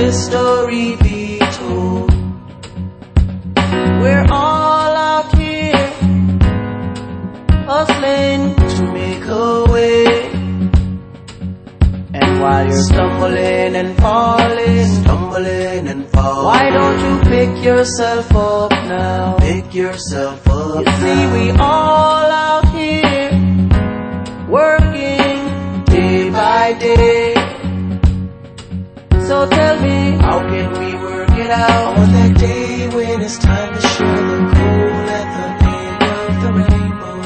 this story be told. We're all out here hustling to make a way. And while you're stumbling and falling, why don't you pick yourself up now? Pick yourself up. You see, we all out here working day by day. So tell me, how can we work it out on that day when it's time to share the cold at the end of the rainbow?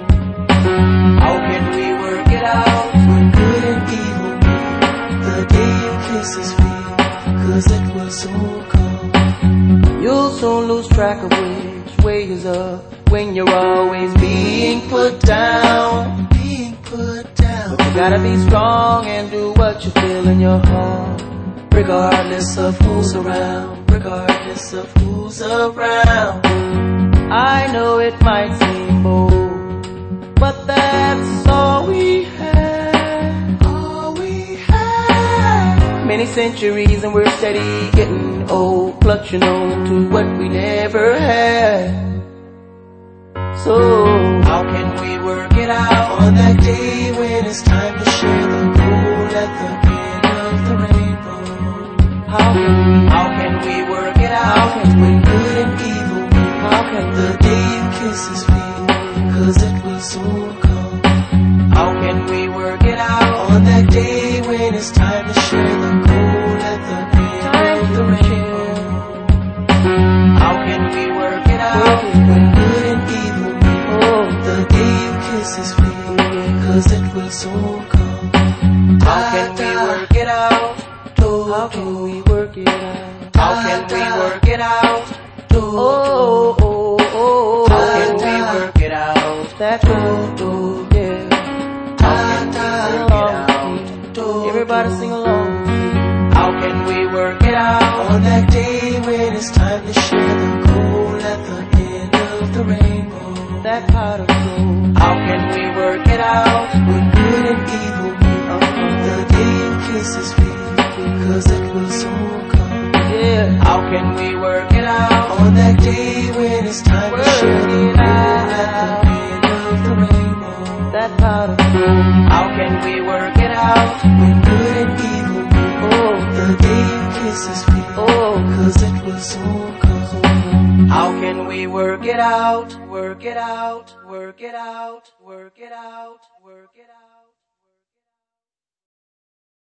How can we work it out when good and evil meet the day you kiss his feet? 'Cause it will soon come. You'll soon lose track of which way is up when you're always being put down. But you gotta be strong and do what you feel in your heart, regardless of who's around, regardless of who's around. I know it might seem bold, but that's all we have. All we have. Many centuries and we're steady getting old, clutching on to what we never had. So how can we work it out on that day when it's time to share the gold at the end of the rainbow? How can we work it out when good and evil meet? How can the day you kiss his feet? 'Cause it will soon come. How can we work it out on that day when it's time to share the gold at the end of the rainbow? How can we work it out when good and evil meet? The day you kiss his feet? 'Cause it will soon come. How can we work it out? How can we work it out? How can we work it out? Oh, oh, oh. How can we work it out? That oh, yeah. How can we work it out? Everybody sing along. How can we work it out on that day when it's time to share the gold at the end of the rainbow? That pot of gold. How can we work it out when good and evil meet? The day you kiss his feet? 'Cause it will soon come. Yeah. How can we work it out on that day when it's time to share the gold at the end of the rainbow? That pot of gold. How can we work it out when good and evil meet? The day you kiss his feet? 'Cause it will soon come. How can we work it out? Work it out. Work it out. Work it out. Work it out.